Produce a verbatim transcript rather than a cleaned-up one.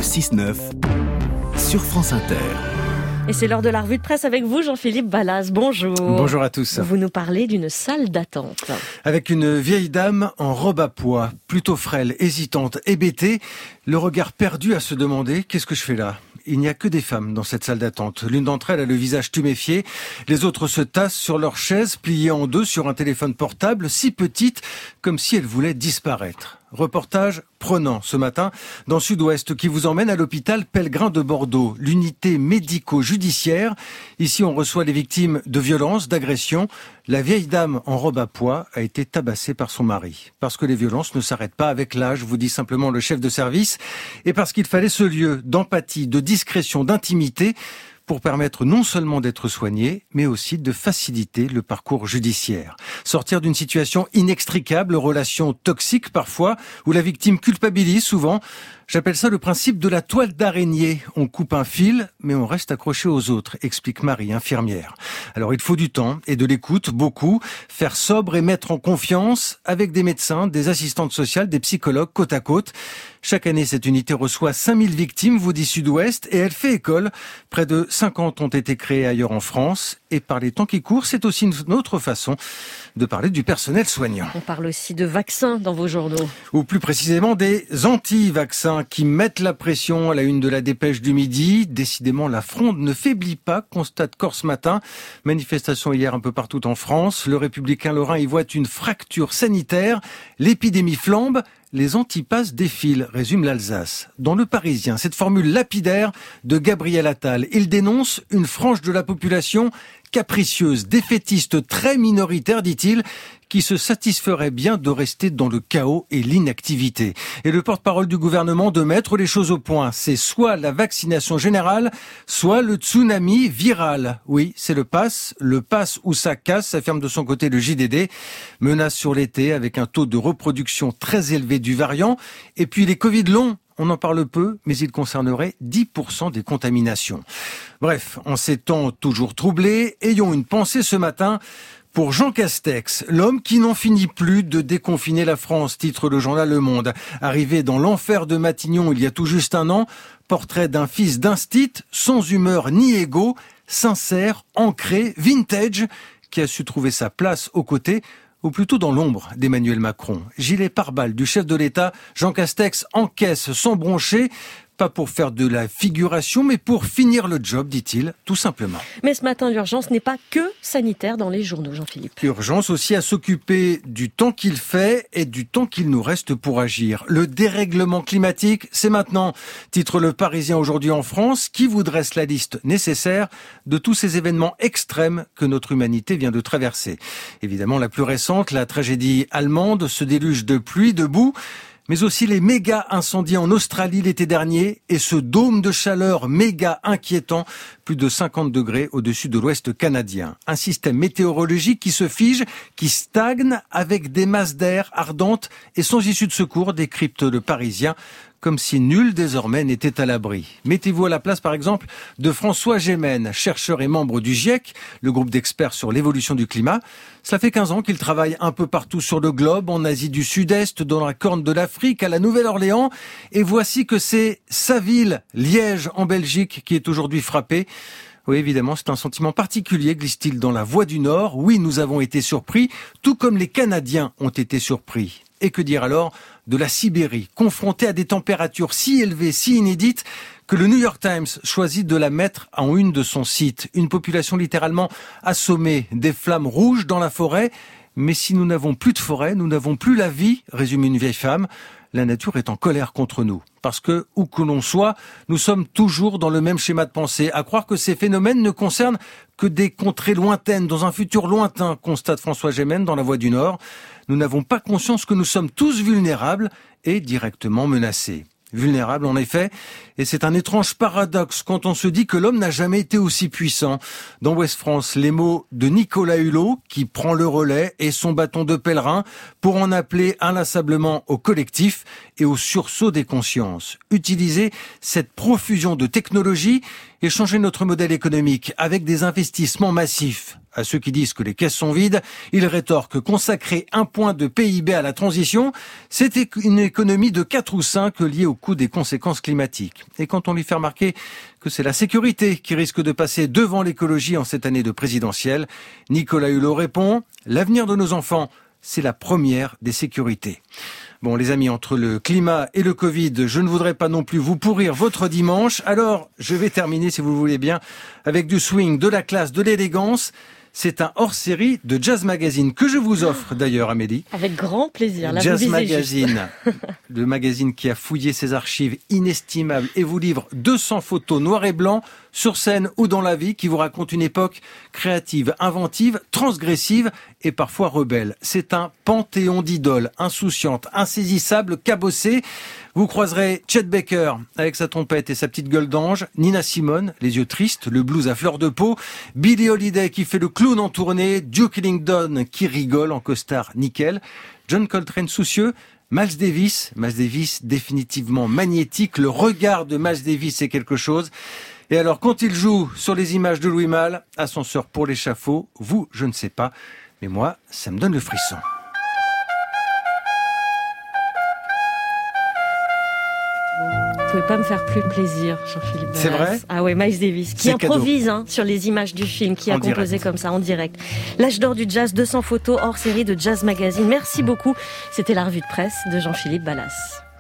six neuf sur France Inter. Et c'est l'heure de la revue de presse avec vous, Jean-Philippe Ballas. Bonjour. Bonjour à tous. Vous nous parlez d'une salle d'attente. Avec une vieille dame en robe à pois, plutôt frêle, hésitante, hébétée, le regard perdu à se demander « Qu'est-ce que je fais là ?» Il n'y a que des femmes dans cette salle d'attente. L'une d'entre elles a le visage tuméfié. Les autres se tassent sur leur chaise, pliées en deux sur un téléphone portable, si petite, comme si elles voulaient disparaître. Reportage prenant ce matin dans Sud-Ouest qui vous emmène à l'hôpital Pellegrin de Bordeaux, l'unité médico-judiciaire. Ici, on reçoit les victimes de violences, d'agressions. La vieille dame en robe à pois a été tabassée par son mari. Parce que les violences ne s'arrêtent pas avec l'âge, vous dit simplement le chef de service, et parce qu'il fallait ce lieu d'empathie, de discrétion, d'intimité pour permettre non seulement d'être soigné, mais aussi de faciliter le parcours judiciaire. Sortir d'une situation inextricable, relation toxique parfois, où la victime culpabilise souvent. J'appelle ça le principe de la toile d'araignée. On coupe un fil, mais on reste accroché aux autres, explique Marie, infirmière. Alors il faut du temps et de l'écoute, beaucoup, faire sobre et mettre en confiance avec des médecins, des assistantes sociales, des psychologues côte à côte. Chaque année, cette unité reçoit cinq mille victimes, vous dit Sud-Ouest, et elle fait école. Près de cinquante ont été créées ailleurs en France. Et par les temps qui courent, c'est aussi une autre façon de parler du personnel soignant. On parle aussi de vaccins dans vos journaux. Ou plus précisément des anti-vaccins qui mettent la pression à la une de la Dépêche du Midi. Décidément, la fronde ne faiblit pas, constate Corse ce matin. Manifestation hier un peu partout en France. Le Républicain Lorrain y voit une fracture sanitaire. L'épidémie flambe. Les antipasses défilent, résume l'Alsace. Dans Le Parisien, cette formule lapidaire de Gabriel Attal. Il dénonce une frange de la population capricieuse, défaitiste, très minoritaire, dit-il, qui se satisferait bien de rester dans le chaos et l'inactivité. Et le porte-parole du gouvernement de mettre les choses au point. C'est soit la vaccination générale, soit le tsunami viral. Oui, c'est le pass, le pass où ça casse, affirme de son côté le J D D. Menace sur l'été avec un taux de reproduction très élevé du variant. Et puis les Covid longs. On en parle peu, mais il concernerait dix pour cent des contaminations. Bref, en ces temps toujours troublés, ayons une pensée ce matin pour Jean Castex, l'homme qui n'en finit plus de déconfiner la France, titre le journal Le Monde. Arrivé dans l'enfer de Matignon il y a tout juste un an, portrait d'un fils d'instit, sans humeur ni ego, sincère, ancré, vintage, qui a su trouver sa place aux côtés, ou plutôt dans l'ombre d'Emmanuel Macron. Gilet pare-balles du chef de l'État, Jean Castex encaisse sans broncher, pas pour faire de la figuration, mais pour finir le job, dit-il, tout simplement. Mais ce matin, l'urgence n'est pas que sanitaire dans les journaux, Jean-Philippe. Urgence aussi à s'occuper du temps qu'il fait et du temps qu'il nous reste pour agir. Le dérèglement climatique, c'est maintenant, titre Le Parisien aujourd'hui en France, qui vous dresse la liste nécessaire de tous ces événements extrêmes que notre humanité vient de traverser. Évidemment, la plus récente, la tragédie allemande, ce déluge de pluie, de boue, mais aussi les méga incendies en Australie l'été dernier et ce dôme de chaleur méga inquiétant, plus de cinquante degrés au-dessus de l'ouest canadien. Un système météorologique qui se fige, qui stagne avec des masses d'air ardentes et sans issue de secours, décrypte Le Parisien, comme si nul désormais n'était à l'abri. Mettez-vous à la place, par exemple, de François Gémen, chercheur et membre du GIEC, le groupe d'experts sur l'évolution du climat. Cela fait quinze ans qu'il travaille un peu partout sur le globe, en Asie du Sud-Est, dans la Corne de l'Afrique, à la Nouvelle-Orléans. Et voici que c'est sa ville, Liège, en Belgique, qui est aujourd'hui frappée. Oui, évidemment, c'est un sentiment particulier, glisse-t-il dans La Voix du Nord. Oui, nous avons été surpris, tout comme les Canadiens ont été surpris. Et que dire alors de la Sibérie, confrontée à des températures si élevées, si inédites, que le New York Times choisit de la mettre en une de son site. Une population littéralement assommée, des flammes rouges dans la forêt. Mais si nous n'avons plus de forêt, nous n'avons plus la vie, résume une vieille femme. La nature est en colère contre nous. Parce que, où que l'on soit, nous sommes toujours dans le même schéma de pensée. À croire que ces phénomènes ne concernent que des contrées lointaines, dans un futur lointain, constate François Gémen dans La Voix du Nord. Nous n'avons pas conscience que nous sommes tous vulnérables et directement menacés. Vulnérables en effet, et c'est un étrange paradoxe quand on se dit que l'homme n'a jamais été aussi puissant. Dans Ouest France, les mots de Nicolas Hulot, qui prend le relais et son bâton de pèlerin pour en appeler inlassablement au collectif et au sursaut des consciences. Utiliser cette profusion de technologies et changer notre modèle économique avec des investissements massifs. À ceux qui disent que les caisses sont vides, il rétorque que consacrer un point de P I B à la transition, c'est une économie de quatre ou cinq liée au coût des conséquences climatiques. Et quand on lui fait remarquer que c'est la sécurité qui risque de passer devant l'écologie en cette année de présidentielle, Nicolas Hulot répond « L'avenir de nos enfants, c'est la première des sécurités ». Bon, les amis, entre le climat et le Covid, je ne voudrais pas non plus vous pourrir votre dimanche. Alors, je vais terminer, si vous le voulez bien, avec du swing, de la classe, de l'élégance. C'est un hors-série de Jazz Magazine que je vous offre d'ailleurs, Amélie. Avec grand plaisir. Là, Jazz vous Magazine, le magazine qui a fouillé ses archives inestimables et vous livre deux cents photos noir et blanc sur scène ou dans la vie qui vous racontent une époque créative, inventive, transgressive et parfois rebelle. C'est un panthéon d'idoles insouciantes, insaisissables, cabossées. Vous croiserez Chet Baker avec sa trompette et sa petite gueule d'ange, Nina Simone, les yeux tristes, le blues à fleur de peau, Billie Holiday qui fait le clown en tournée, Duke Ellington qui rigole en costard nickel, John Coltrane soucieux, Miles Davis, Miles Davis définitivement magnétique, le regard de Miles Davis c'est quelque chose. Et alors quand il joue sur les images de Louis Malle, ascenseur pour l'échafaud, vous je ne sais pas, mais moi ça me donne le frisson. Vous pouvez pas me faire plus plaisir, Jean-Philippe Ballas. C'est vrai ? Ah ouais, Miles Davis, qui C'est improvise hein, sur les images du film, qui a En composé direct. comme ça, en direct. L'âge d'or du jazz, deux cents photos hors série de Jazz Magazine. Merci beaucoup. C'était la revue de presse de Jean-Philippe Ballas.